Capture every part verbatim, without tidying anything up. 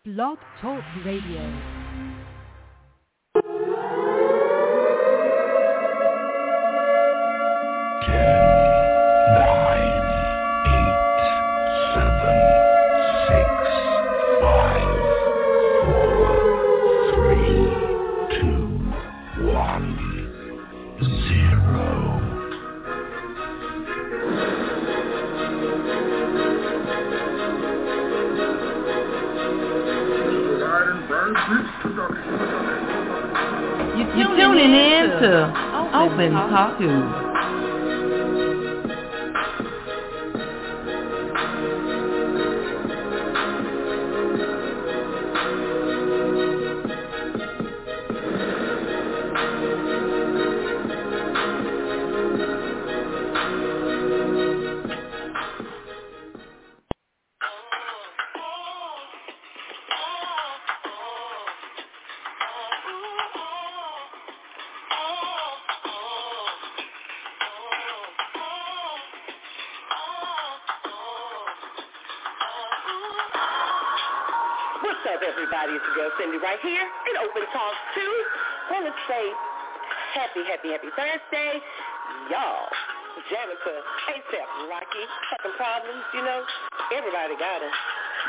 Blog Talk Radio. You're tuning in to Open Talk Two. Everybody, it's your girl Cindy right here in Open Talk two. I want to say happy, happy, happy Thursday. Y'all, Janitor, A$AP Rocky, fucking problems, you know, everybody got them.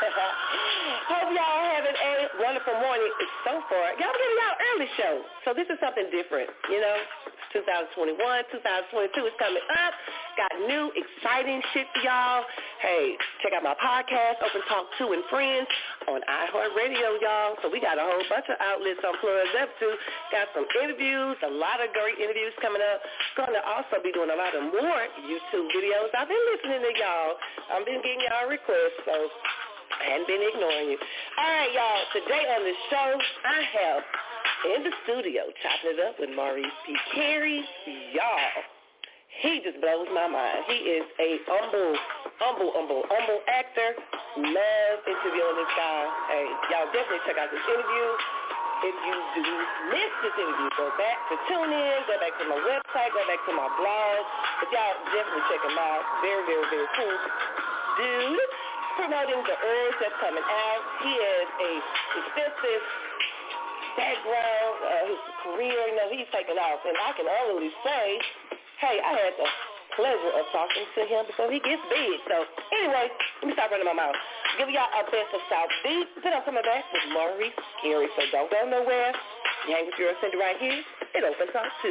Hope y'all having a wonderful morning so far. Y'all getting y'all early show, so this is something different, you know. twenty twenty-one, twenty twenty-two is coming up. Got new, exciting shit for y'all. Hey, check out my podcast, Open Talk two and Friends, on iHeartRadio, y'all. So we got a whole bunch of outlets on Plugs Up to. Got some interviews, a lot of great interviews coming up. Going to also be doing a lot of more YouTube videos. I've been listening to y'all. I've been getting y'all requests, so I hadn't been ignoring you. All right, y'all. Today on the show, I have in the studio chopping it up with Maurice P. Carey. Y'all, he just blows my mind. He is a humble, humble, humble, humble actor. Love interviewing this guy. Hey, y'all definitely check out this interview. If you do miss this interview, go back to tune in, go back to my website, go back to my blog. But y'all definitely check him out. Very, very, very cool dude. Promoting the herbs that's coming out. He has a extensive background, uh, his career, you know, he's taken off. And I can only say, hey, I had the pleasure of talking to him before he gets big. So anyway, let me stop running my mouth. Give y'all a best of South Beat. Then I'm coming back with Maurice Carey. So don't go nowhere. You hang with your Cindy right here. It opens up too.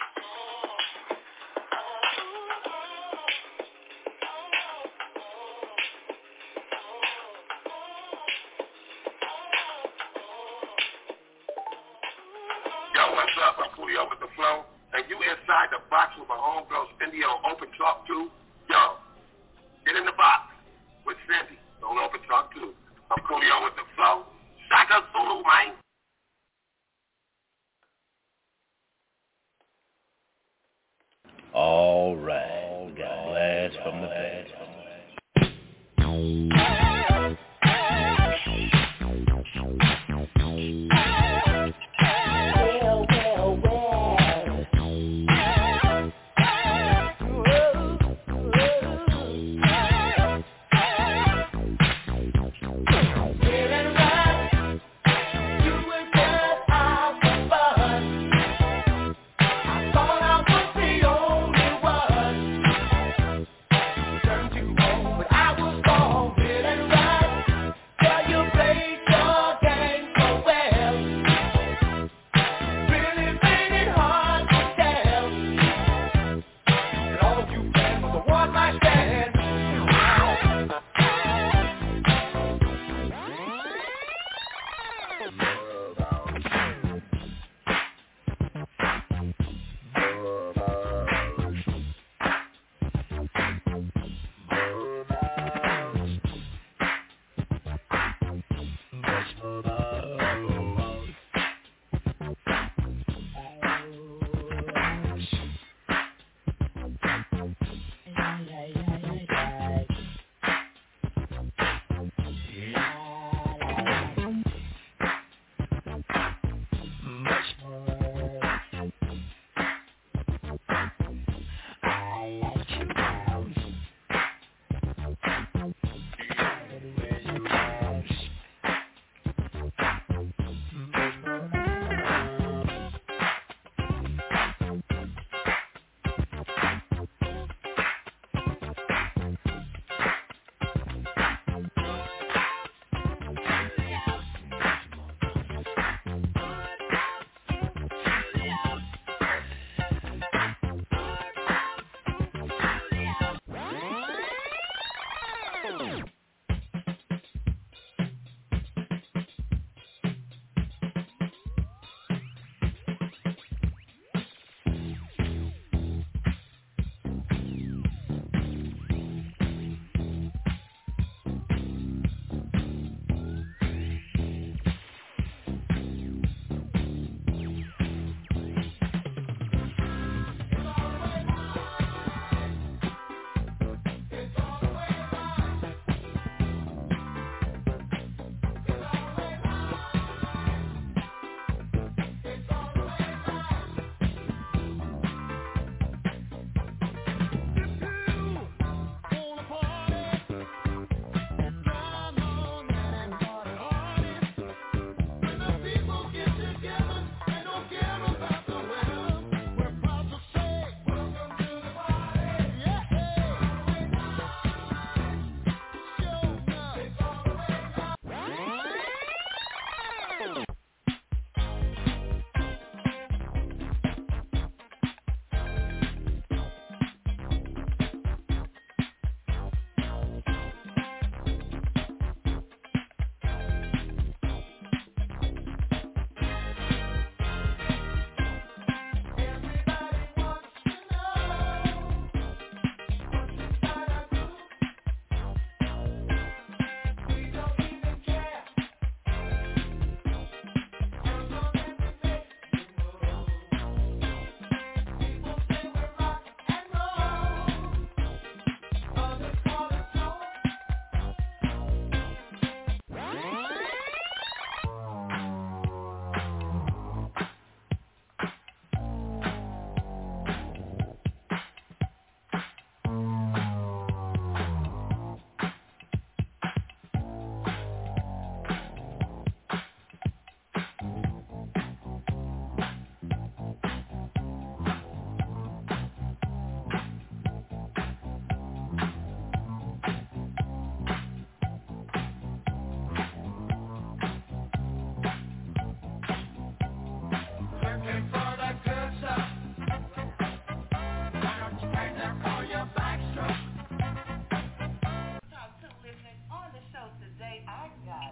With the flow, and you inside the box with my homegirl Cindy on Open Talk two. Yo, get in the box with Cindy on Open Talk two. I'm Coolio with the flow. Shaka Zulu, man. All right, we got a blast from the past.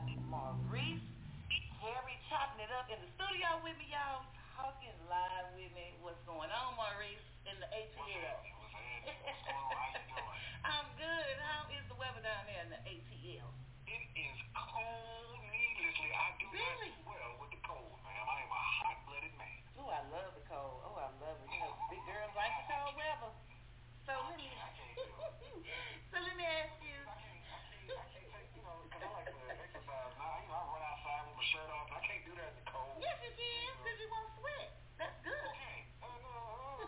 Maurice Harry chopping it up in the studio with me, y'all. Talking live with me. What's going on, Maurice, in the A T L? What's happening? What's happening? What's going on? How you doing? I'm good. How is the weather down there in the A T L? It is cold needlessly. I do really? not do well with the cold, ma'am. I am a hot-blooded man. Oh, I love the cold. Oh, I love it. You know, big girls like the cold weather. So I let me. can't, I can't do it. So let me ask you. I can't, I can't, I can't take, you know, because I like to exercise now. You know, I run outside with my shirt off, and I can't do that in the cold. Yes, you can, because you won't sweat. That's good. Okay. Uh, no, uh,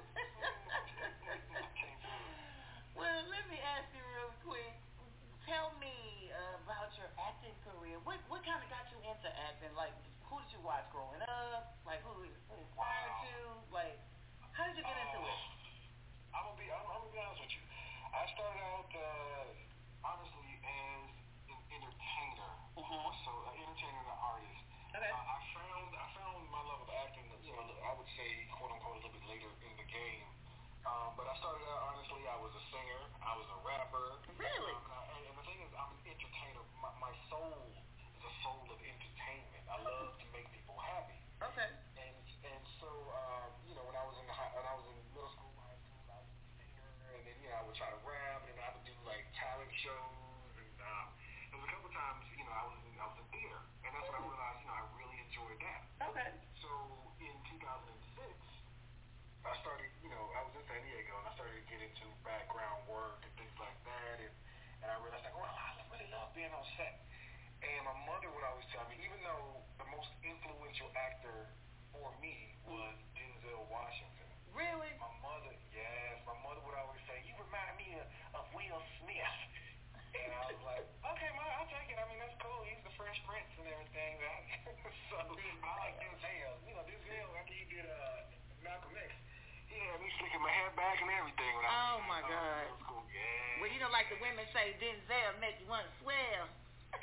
I can't do it. Well, let me ask you real quick. Tell me uh, about your acting career. What what kind of got you into acting? Like, who did you watch growing up? Like, who, who inspired Wow. you? Like, how did you get into Uh, it? I'm gonna be. I'm, I'm gonna be honest with you. I started out uh, honestly as an entertainer, Mhm. so an entertainer and an artist. Okay. Uh, I found I found my love of acting. You know, I would say quote unquote a little bit later in the game. Um, but I started out honestly. I was a singer. I was a rapper. Really? Um, and, I, and the thing is, I'm an entertainer. My, my soul is a soul of entertainment. I love to make people happy. Okay. And and so um, you know, when I was in high, when I was in middle school, high school, I was a singer, and then you know I would try to rap, and I would do like talent shows, and um, there was a couple times you know I was in, I was in theater, and that's when I realized you know I really enjoyed that. Okay. So in two thousand six, I started you know I was in San Diego, and I started to get into background work and things like that, and and I realized like, well, I really love being on set. And my mother would always tell me, even though the most influential actor for me was Denzel Washington. Really? My mother, yes, my mother would always say, you remind me of, of Will Smith. And I was like, okay, Ma, I'll take it. I mean, that's cool. He's the Fresh Prince and everything, right? So I like Denzel. You know, Denzel, after he did uh, Malcolm X, he had me sticking my hair back and everything. When I was Oh, my God. That was cool. Yeah. Well, you know, like the women say, Denzel make you want to swell. I'm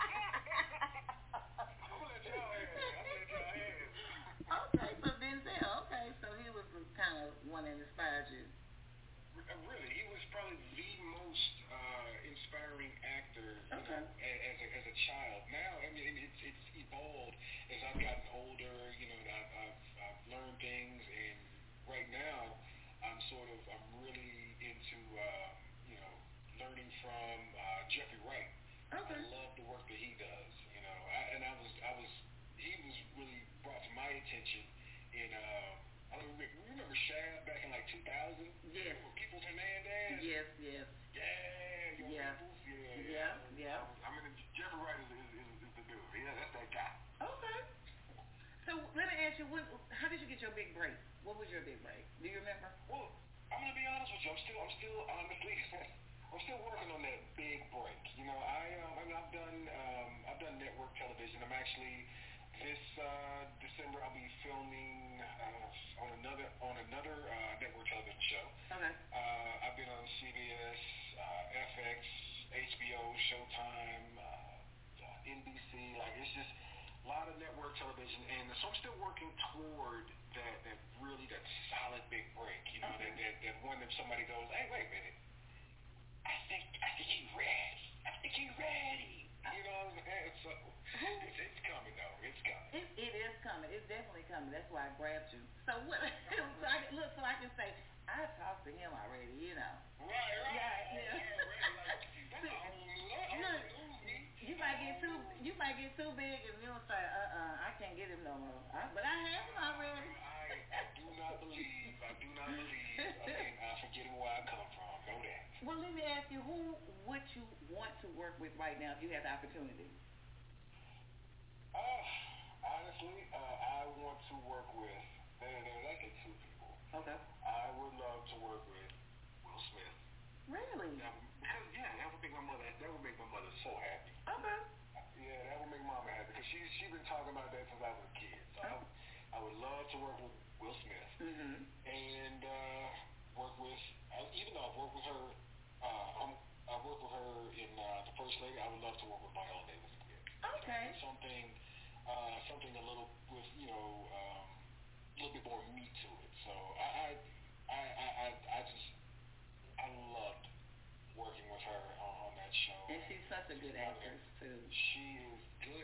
gonna let y'all have it. I'm gonna let y'all have it. Okay, so Denzel, okay, so he was the kind of one that inspired you. Really, he was probably the most uh, inspiring actor you Okay. know, as, a, as a child. Now, I mean, it's, it's evolved as I've gotten older. You know, I've, I've, I've learned things, and right now, I'm sort of, I'm really into, uh, you know, learning from uh, Jeffrey Wright. Okay. I love the work that he does. You know, I, and I was, I was, he was really brought to my attention in. Uh, I don't remember, remember Shab back in like two thousand? Yes. With Peoples Hernandez? Yes, yes. Yeah, your Yeah. Peoples? Yeah. Yeah, yeah. I mean, Jeffrey Wright is, is, is, is the dude. Yeah, that's that guy. Okay. So let me ask you, what, how did you get your big break? What was your big break? Do you remember? Well, I'm gonna be honest with you. I'm still, I'm still honestly, I'm still working on that big break. You know, I, um, I mean, I've done, um, I've done network television. I'm actually. This uh, December, I'll be filming uh, on another on another uh, network television show. Okay. Uh, I've been on C B S, uh, F X, H B O, Showtime, uh, N B C. Like it's just a lot of network television, and so I'm still working toward that that really that solid big break. You know, Okay. that, that that one that somebody goes, hey, wait a minute, I think I think he's ready. I think he's ready. You know what I'm saying? So it's, it's coming though. It's coming. It, it is coming. It's definitely coming. That's why I grabbed you. So what? So I can, look, so I can say I talked to him already. You know. Right, right. Yeah, yeah. Right, like, that's a whole new, Look, whole new me. you might get too, you might get too big, and you'll say, uh, uh, I can't get him no more. I, but I have him already. I, I do not believe. I do not believe. Again, I'm forgetting where I come from. Know that. Well, let me ask you, who would you want to work with right now if you had the opportunity? Uh, honestly, uh, I want to work with, there, there's actually two people. Okay. I would love to work with Will Smith. Really? That would, because, yeah, that would make my mother, that would make my mother so happy. Okay. Yeah, that would make Mama happy, because she, she's been talking about that since I was a kid. So I, I would love to work with Will Smith. Mm-hmm. And uh, work with, uh, even though I've worked with her, uh, I'm, I worked with her in uh, The First Lady, I would love to work with Viola Davis again. Okay. Something, uh, something a little with, you know, um, a little bit more meat to it. So I, I, I, I, I just, I loved working with her on, on that show. And she's such a good actress too. She is good.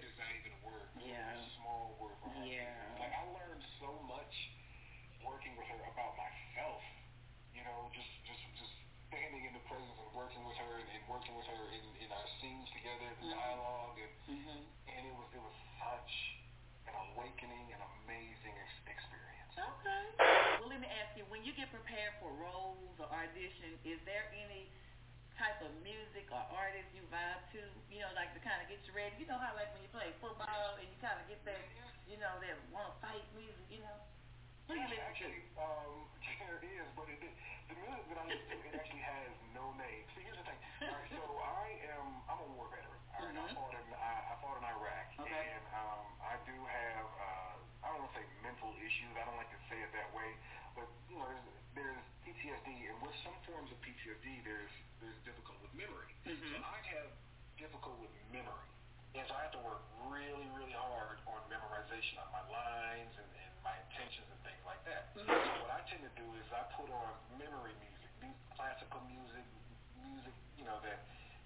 standing in the presence and working with her and, and working with her in, in our scenes together, the mm-hmm. dialogue, and mm-hmm. and it was it was such an awakening and amazing ex- experience. Okay. Well, let me ask you, when you get prepared for roles or audition, is there any type of music or artist you vibe to, you know, like to kind of get you ready? You know how like when you play football and you kind of get that, you know, that want to fight music, you know? Who you listen actually, to? Um, there is, but it, the music that I listen to, it actually has no name. See, here's the thing. All right, so I am, I'm a war veteran. All right, mm-hmm. I fought in, I, I fought in Iraq, okay. and um, I do have, uh, I don't want to say mental issues. I don't like to say it that way, but you know, there's, there's P T S D, and with some forms of P T S D, there's there's difficult with memory. Mm-hmm. So I have difficult with memory, and so I have to work really, really hard on memorization of my lines and, and my intentions and things like that. Mm-hmm. So what I tend to do is I put on memory music, classical music, music, you know, that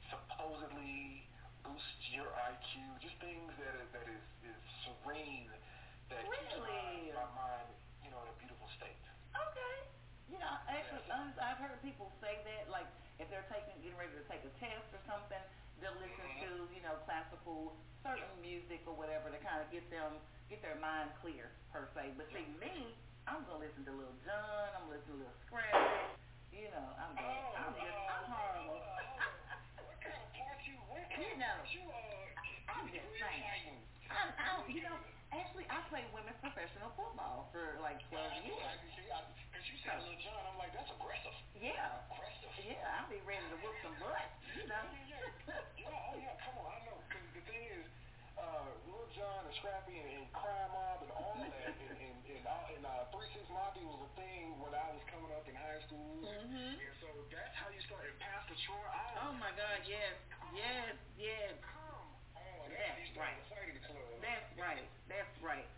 supposedly boosts your I Q, just things that is, that is, is serene, that really? keeps my, my mind, you know, in a beautiful state. Okay. You know, actually, yeah. I've heard people say that, like, if they're taking, getting ready to take a test or something, they'll listen mm-hmm. to, you know, classical, certain music or whatever to kind of get them, get their mind clear, per se. But see, me, I'm going to listen to Lil Jon, I'm going to listen to Lil Scrappy, you know, I'm going oh, I'm just, I'm horrible. Oh, what kind of part you, what kind you know, of you are, I'm just saying. I, I, you know, actually, I played women's professional football for like twelve years. Because you said Lil Jon, I'm like, that's aggressive. Yeah. Aggressive. Yeah, I'll be ready to whoop some butt, you know. yeah, yeah, yeah. Oh, yeah, come on, I know. Because the thing is, uh, Lil Jon and Scrappy and, and Crime Mob and all of that, and, and, and, uh, and uh, three six Mafia was a thing when I was coming up in high school. Mm-hmm. And so that's how you start. And Pastor Troy, I Oh, my God, yes. Yes, yes. Come on. That's right. That's right. That's right.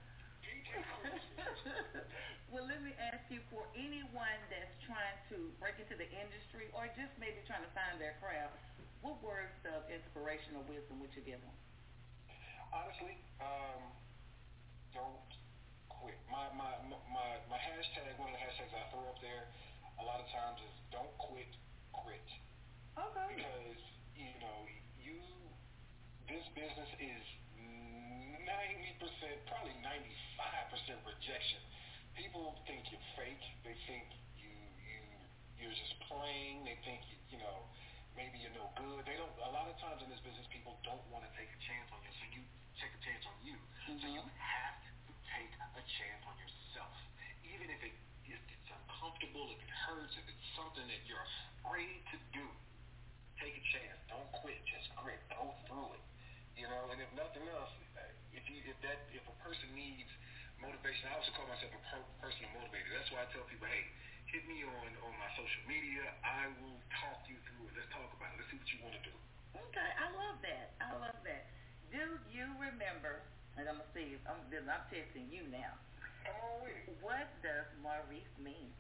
Well, let me ask you, for anyone that's trying to break into the industry or just maybe trying to find their craft, what words of inspiration or wisdom would you give them? Honestly, um, don't quit. My, my, my, my hashtag, one of the hashtags I throw up there a lot of times is don't quit, grit. Okay. Because, you know, you, this business is ninety percent, probably ninety-five percent rejection. People think you're fake. They think you, you, you're just playing. They think, you, you know, maybe you're no good. They don't, a lot of times in this business, people don't want to take a chance on you, so you take a chance on you. Mm-hmm. So you have to take a chance on yourself. Even if it, if it's uncomfortable, if it hurts, if it's something that you're afraid to do, take a chance. Don't quit. Just grit. Go through it. You know, and if nothing else, if you if that if a person needs motivation, I also call myself a per- personal motivator. That's why I tell people, hey, hit me on, on my social media. I will talk you through it. Let's talk about it. Let's see what you want to do. Okay, I love that. I love that. Do you remember, and I'm going to see, I'm, I'm testing you now. Come on with it. What does Maurice mean?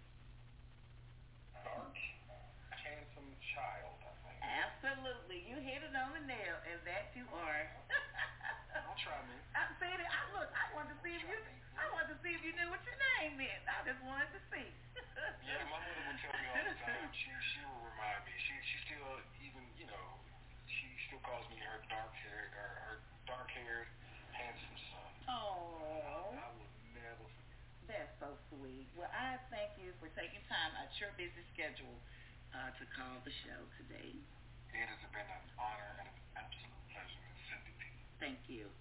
Dark, handsome child, I think. Absolutely. You hit it on the nail, and that you are. Don't try me. I said it. I look. I wanted to see if you. I wanted to see if you knew what your name meant. I just wanted to see. Yeah, my mother would tell me all the time. She she will remind me. She she still even you know she still calls me her dark hair or her dark haired handsome son. Oh. I, I will never forget. That's so sweet. Well, I thank you for taking time out your busy schedule uh, to call the show today. It has been an honor and an absolute pleasure, Miz Cindy P. Thank you.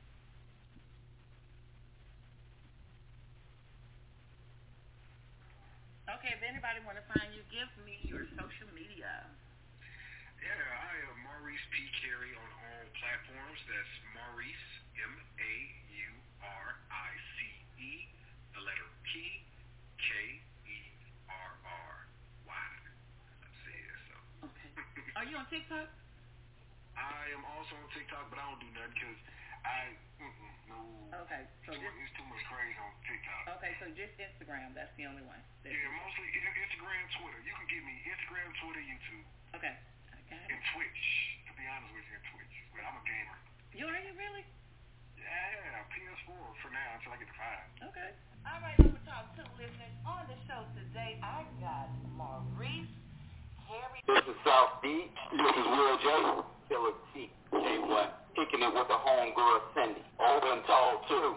Okay, if anybody want to find you, give me your social media. Yeah, I am Maurice P. Carey on all platforms. That's Maurice, M A U R I C E, the letter P, K E R R Y. Let's see it, so. Okay. Are you on TikTok? I am also on TikTok, but I don't do nothing because I, mm-mm, no. Okay. So it's, too, just, it's too much crazy on TikTok. Okay, so just Instagram. That's the only one. Yeah, mostly Instagram, Twitter. You can get me Instagram, Twitter, YouTube. Okay. I got it. And Twitch, to be honest with you, and Twitch. But I'm a gamer. You are you really? Yeah, P S four for now until I get to five. Okay. All right, Open Talk two listeners. On the show today, I got Maurice Harry. This is South Beach. This is Will J. Killer T. J one. Kicking it with the homegirl Cindy. Old and tall, too.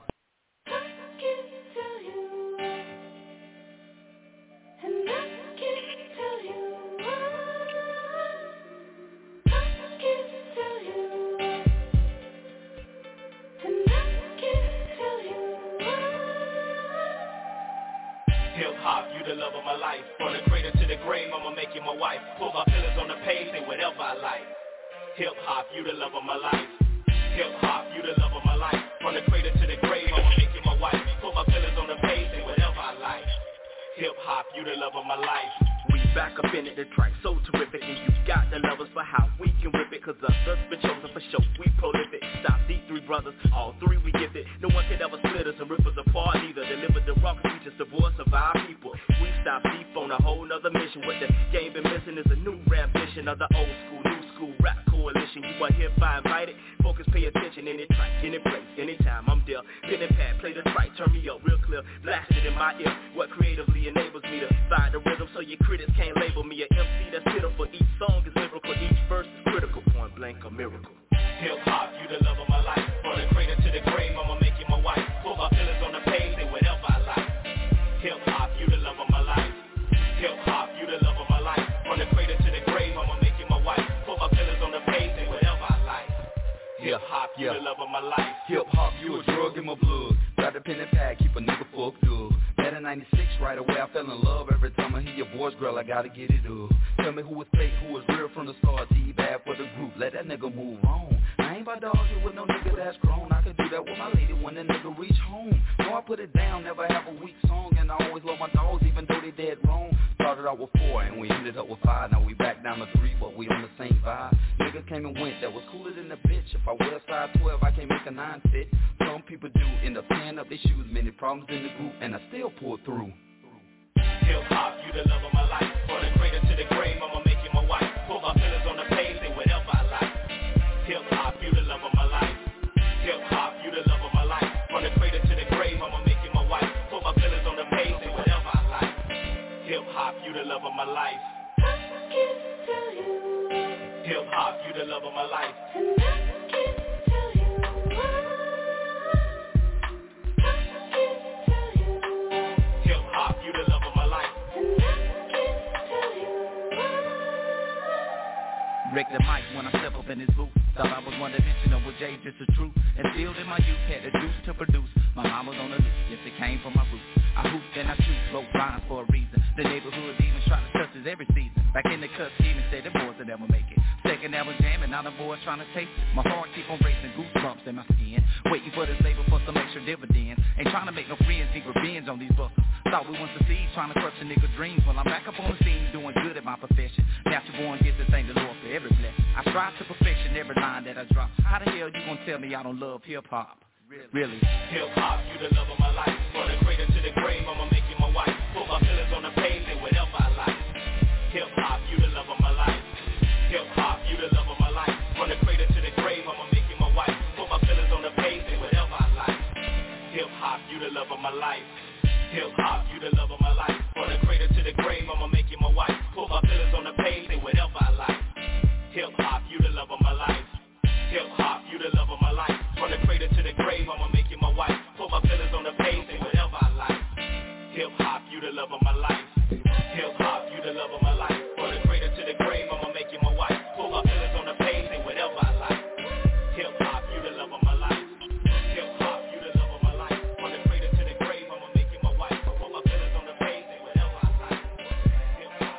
Hip-hop, you the love of my life. From the cradle to the grave, I'ma make you my wife. Put my feelings on the page, say whatever I like. Hip-hop, you the love of my life. Hip-hop, you the love of my life. From the cradle to the grave, I'ma make you my wife. Put my feelings on the page, say whatever I like. Hip-hop, you the love of my life. We back up in it, the track so terrific. And you got the lovers for how we can rip it. Cause us been chosen for show, we prolific. Stop these three brothers, all three we gifted. No one could ever split us and rip us apart either. Deliver the rock, we just the voice of our people. We stop deep on a whole nother mission. What the game been missing is a new rendition of the old school, new school rap coalition. You are hereby invited, focus, pay attention. Any track, any place, anytime I'm there. Pen and pad, play the track, turn me up real clear. Blast it in my ear, what creatively enables me to find the rhythm so your critics can't label me a M C that's pitiful. Each song is lyrical, each verse is critical. Point blank, a miracle. Hip-hop, you the love of my life. From the cradle to the grave, I'ma make you my wife. Put my feelings on the page, say whatever I like. Hip-hop, you the love of my life. Hip-hop, you the love of my life. From the cradle to the grave, I'ma make you my wife. Put my feelings on the page, say whatever I like. Hip-hop, you the love of my life. Hip-hop, you a drug in my blood. Got the pen and pad, keep a nigga fucked up. Met in ninety-six, right away I fell in love. Every time I hear your voice, girl, I gotta get it up. Tell me who is fake, who is real from the start. T bad for the group, let that nigga move on. I ain't about to argue with no nigga that's grown. I could do that with my lady when the nigga reach home. No, I put it down, never have a weak song. And I always love my dogs, even though they dead wrong. Started out with four, and we ended up with five. Now we back down to three, but we on the same vibe. Nigga came and went, that was cooler than a bitch. If I wear a size twelve, I can't make a nine fit. Some people do, end up tearing up their shoes. Many problems in the group, and I still pull through. Hip-hop, you the love of my life. From the cradle to the grave, I'ma make you my wife. Put my feelings on the page, say whatever I like. Hip-hop, you the love of my life. Hip-hop, you the love of my life. From the cradle to the grave, I'ma make you my wife. Put my feelings on the page, say whatever I like. Hip-hop, you the love of my life. Hip-hop, you the love of my life. Hip-hop, you the love of my life. Wreck the mic when I step up in this booth. Thought I was one dimensional with Jay, just the truth. And still in my youth, had the juice to produce. My mom was on the loose, yes, it came from my roots. I hooped and I shoot, wrote rhymes for a reason. The neighborhood demons try to touch us every season. Back in the cut scheme and said the boys will never make it. Second album jamming, now the boys trying to taste it. My heart keep on racing, goosebumps in my skin. Waiting for this label for some extra dividends. Ain't trying to make no friends, need revenge on these busters. Thought we want to see, trying to crush a nigga dreams. Well, I'm back up on the scene, doing good at my profession. Natural born gets to thank the Lord for every blessing. I strive to perfection every line that I drop. How the hell you gonna tell me I don't love hip-hop? Really? Hip-hop, you the love of my life. From the cradle to the grave, I'ma make you my wife. Put my feelings on the page, say whatever I like. Hip-hop, you the love of my life. Hip-hop, you the love of my life. From the cradle to the grave, I'ma make you my wife. Put my feelings on the page, say whatever I like. Hip-hop, you the love of my life. Hip-hop, you the love of my life. From the cradle to the grave, I'ma make you my wife. Put my feelings on the page, say whatever I like. Hip-hop, you the love of my life. Hip-hop, you the love of my life. From the cradle to the grave, I'ma make you my wife. Put my feelings on the page, say whatever I like. Hip-hop, you the love of my life. Hip-hop, you the love of my life. From the cradle to the grave, I'ma make you my wife. Put my feelings on the page, say whatever I like. Hip-hop, you the love of my life. Hip-hop, you the love of my life. From the cradle to the grave, I'ma make you my wife. Put my feelings on the page, say whatever I like. Hip-hop.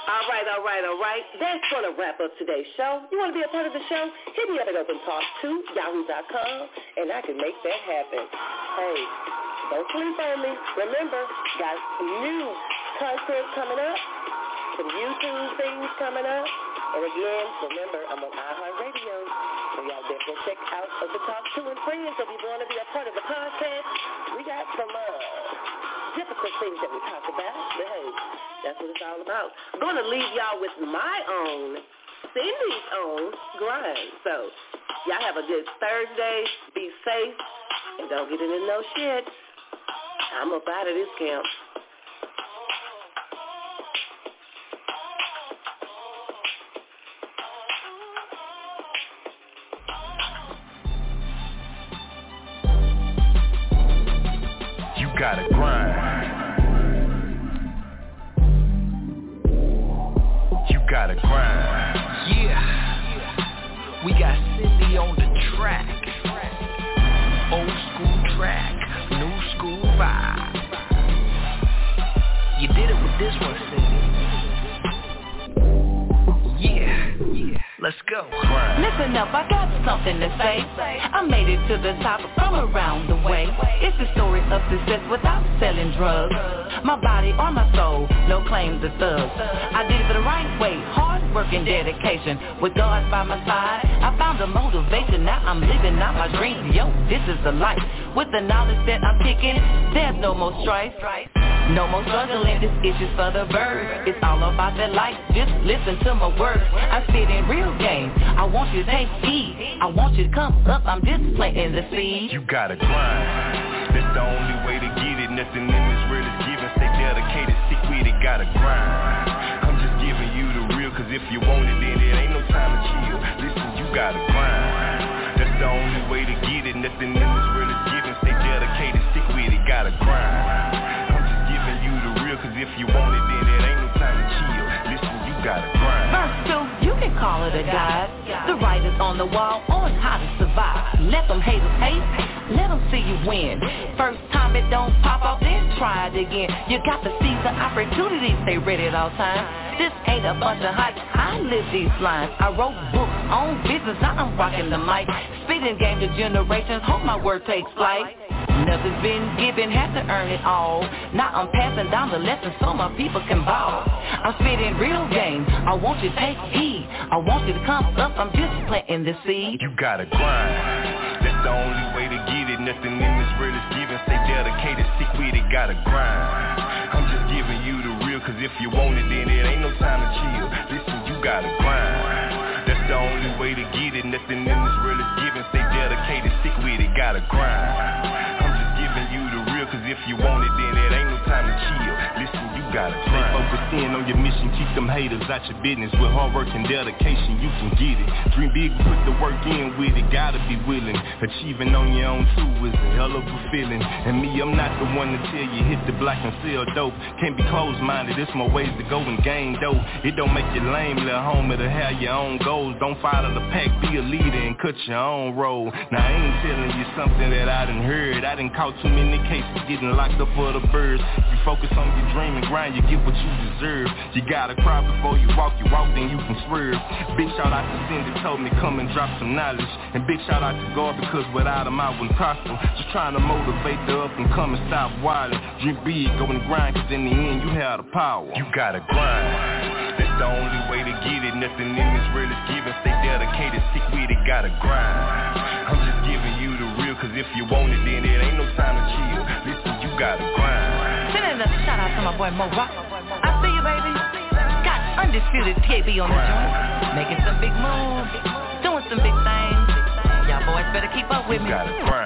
All right, all right, all right. That's going to wrap up today's show. You want to be a part of the show? Hit me up at open talk two yahoo dot com, and I can make that happen. Hey, don't sleep on me. Remember, got some new content coming up, some YouTube things coming up. And again, remember, I'm on iHeartRadio, so y'all definitely check out Open Talk two and Friends. So if you want to be a part of the podcast, we got some uh, difficult things that we talk about. But hey, that's what it's all about. I'm going to leave y'all with my own, Cindy's own grind. So y'all have a good Thursday. Be safe. And don't get into no shit. I'm up out of this camp. Gotta grind. You gotta grind. Yeah. We got Cindy on the track. Old school track, new school vibe. You did it with this one, Cindy. Yeah. Yeah. Let's go. Listen up, I got something to say. I made it to the top from around the way. It's the story of success without selling drugs. My body or my soul, no claims to thugs. I did it the right way, hard work and dedication. With God by my side, I found a motivation. Now I'm living out my dreams. Yo, this is the life. With the knowledge that I'm picking, there's no more strife. No more struggling, this is just for the birds. It's all about that life, just listen to my words. I spit in real game, I want you to take heed. I want you to come up, I'm just planting the seed. You gotta grind, that's the only way to get it. Nothing in this world is given, stay dedicated, stick with it, gotta grind. I'm just giving you the real, cause if you want it, then it ain't no time to chill. Listen, you gotta grind, that's the only way to get it. Nothing in this world is given, stay dedicated, stick with it, gotta grind. Cause if you want it, then it ain't no time to chill. Listen, you gotta grind. Verse two, you can call it a guide. The writers on the wall on how to survive. Let them haters hate, let them see you win. First time it don't pop out, then try it again. You got to seize the opportunity, stay ready at all times. This ain't a bunch of hype, I live these lines. I wrote books on business, now I'm rocking the mic. Spitting game to generations, hope my word takes flight. Nothing's been given, had to earn it all. Now I'm passing down the lessons so my people can ball. I'm spitting real game, I want you to take heed. I want you to come up, I'm just planting the seed. You gotta grind, that's the only way to get it. Nothing in this world is given, stay dedicated, stick with it, gotta grind. I'm just giving you the real, cause if you want it, then it ain't no time to chill. Listen, you gotta grind, that's the only way to get it. Nothing in this world is given, stay dedicated, stick with it, gotta grind. Cause if you want it, then it ain't no time to chill. Listen, you gotta stay focused in on your mission. Keep them haters out your business. With hard work and dedication, you can get it. Dream big, put the work in with it. Gotta be willing. Achieving on your own too is a hell of a feeling. And me, I'm not the one to tell you hit the block and sell dope. Can't be closed-minded. There's more ways to go and gain dope. It don't make you lame, little homie, to have your own goals. Don't follow the pack, be a leader and cut your own role. Now I ain't telling you something that I done heard. I done caught too many cases getting locked up for the birds. You focus on your dream and grind, you get what you deserve. You gotta cry before you walk, you walk then you can swerve. Big shout out to Cindy, told me come and drop some knowledge. And big shout out to God, because without him I wouldn't prosper. Just trying to motivate the up and come and stop wilding. Dream big, go and grind, cause in the end you have the power. You gotta grind, that's the only way to get it. Nothing in this world is given, stay dedicated, stick with it, gotta grind. I'm just giving you the real, cause if you want it, then it ain't no time to chill. Listen, you gotta grind. Sending a shout out to my boy Mo Rock. I see you, baby. Got undisputed T A B on the joint, making some big moves, doing some big things. Y'all boys better keep up with me. You gotta grind.